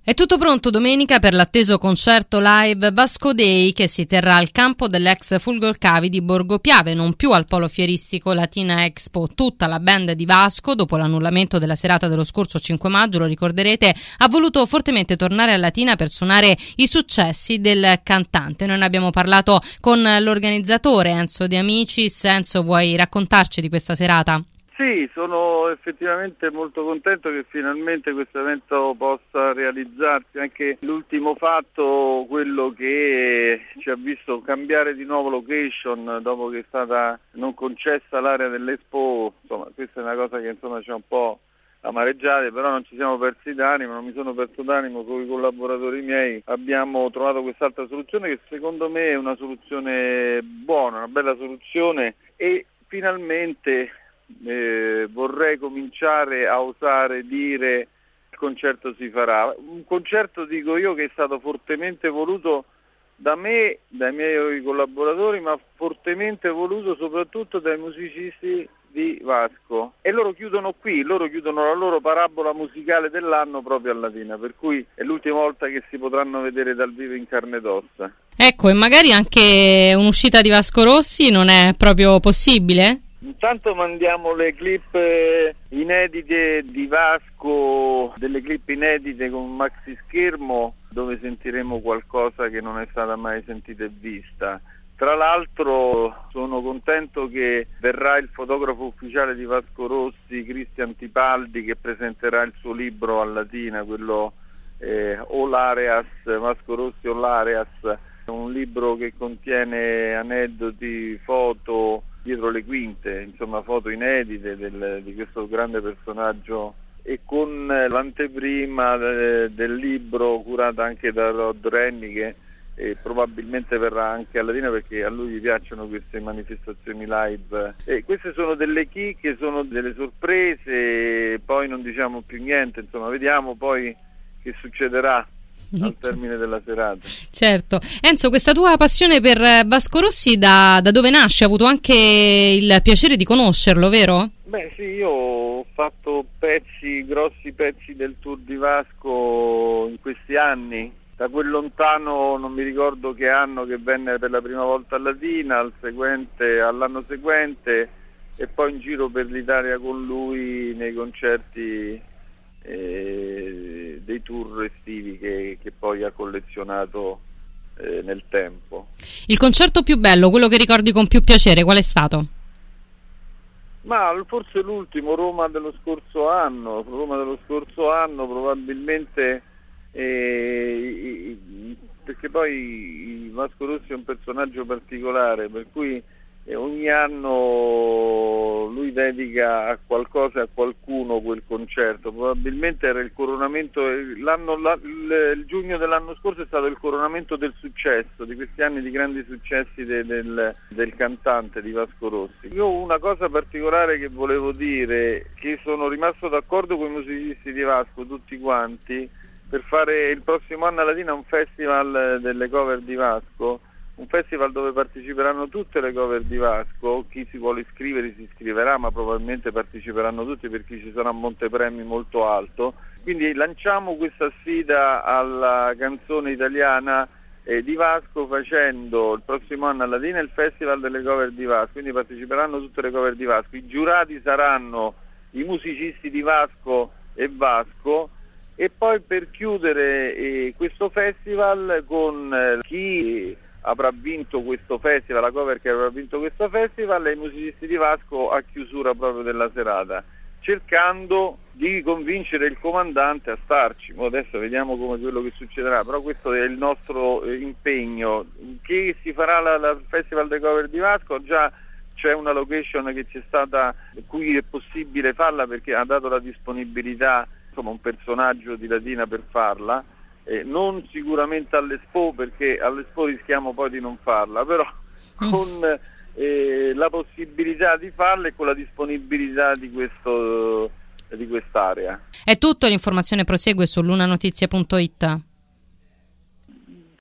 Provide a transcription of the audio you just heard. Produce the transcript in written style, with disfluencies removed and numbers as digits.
È tutto pronto domenica per l'atteso concerto live Vasco Day che si terrà al campo dell'ex Fulgorcavi di Borgo Piave, non più al polo fieristico Latina Expo. Tutta la band di Vasco, dopo l'annullamento della serata dello scorso 5 maggio, lo ricorderete, ha voluto fortemente tornare a Latina per suonare i successi del cantante. Noi ne abbiamo parlato con l'organizzatore Enzo De Amicis. Enzo, vuoi raccontarci di questa serata? Sì, sono effettivamente molto contento che finalmente questo evento possa realizzarsi. Anche l'ultimo fatto, quello che ci ha visto cambiare di nuovo location dopo che è stata non concessa l'area dell'Expo, insomma questa è una cosa che ci ha un po' amareggiate, però non ci siamo persi d'animo, non mi sono perso d'animo con i collaboratori miei. Abbiamo trovato quest'altra soluzione che secondo me è una soluzione buona, una bella soluzione, e finalmente vorrei cominciare a osare dire il concerto si farà. Un concerto, dico io, che è stato fortemente voluto da me, dai miei collaboratori, ma fortemente voluto soprattutto dai musicisti di Vasco, e loro chiudono qui, loro chiudono la loro parabola musicale dell'anno proprio a Latina, per cui è l'ultima volta che si potranno vedere dal vivo in carne ed ossa. Ecco, e magari anche un'uscita di Vasco Rossi non è proprio possibile? Intanto mandiamo le clip inedite di Vasco, delle clip inedite con un maxi schermo dove sentiremo qualcosa che non è stata mai sentita e vista. Tra l'altro sono contento che verrà il fotografo ufficiale di Vasco Rossi, Cristian Tipaldi, che presenterà il suo libro a Latina, quello Olareas, Vasco Rossi Olareas, un libro che contiene aneddoti, foto dietro le quinte, insomma foto inedite di questo grande personaggio, e con l'anteprima del libro curata anche da Rod Rennie, che probabilmente verrà anche a Latina perché a lui gli piacciono queste manifestazioni live. E queste sono delle chicche, sono delle sorprese, poi non diciamo più niente, insomma vediamo poi che succederà al termine della serata. Certo. Enzo, questa tua passione per Vasco Rossi da dove nasce? Hai avuto anche il piacere di conoscerlo, vero? Beh sì, io ho fatto grossi pezzi del tour di Vasco in questi anni, da quel lontano, non mi ricordo che anno, che venne per la prima volta a Latina, all'anno seguente, e poi in giro per l'Italia con lui nei concerti dei tour estivi che poi ha collezionato nel tempo. Il concerto più bello, quello che ricordi con più piacere, qual è stato? Ma forse l'ultimo, Roma dello scorso anno probabilmente, perché poi Vasco Rossi è un personaggio particolare, per cui ogni anno lui dedica a qualcosa e a qualcuno quel concerto. Probabilmente era il coronamento, il giugno dell'anno scorso è stato il coronamento del successo, di questi anni di grandi successi del cantante di Vasco Rossi. Io una cosa particolare che volevo dire, che sono rimasto d'accordo con i musicisti di Vasco, tutti quanti, per fare il prossimo anno a Latina un festival delle cover di Vasco, un festival dove parteciperanno tutte le cover di Vasco. Chi si vuole iscrivere si iscriverà, ma probabilmente parteciperanno tutti perché ci sarà un montepremi molto alto. Quindi lanciamo questa sfida alla canzone italiana di Vasco, facendo il prossimo anno a Latina il festival delle cover di Vasco, quindi parteciperanno tutte le cover di Vasco. I giurati saranno i musicisti di Vasco e Vasco, e poi per chiudere questo festival con chi avrà vinto questo festival, la cover che avrà vinto questo festival, e i musicisti di Vasco a chiusura proprio della serata, cercando di convincere il comandante a starci. Adesso vediamo come quello che succederà, però questo è il nostro impegno. Che si farà il festival dei cover di Vasco, già c'è una location che c'è stata, cui è possibile farla perché ha dato la disponibilità, insomma, un personaggio di Latina per farla. Non sicuramente all'Expo, perché all'Expo rischiamo poi di non farla, però con la possibilità di farla e con la disponibilità di quest'area. È tutto, l'informazione prosegue su lunanotizia.it.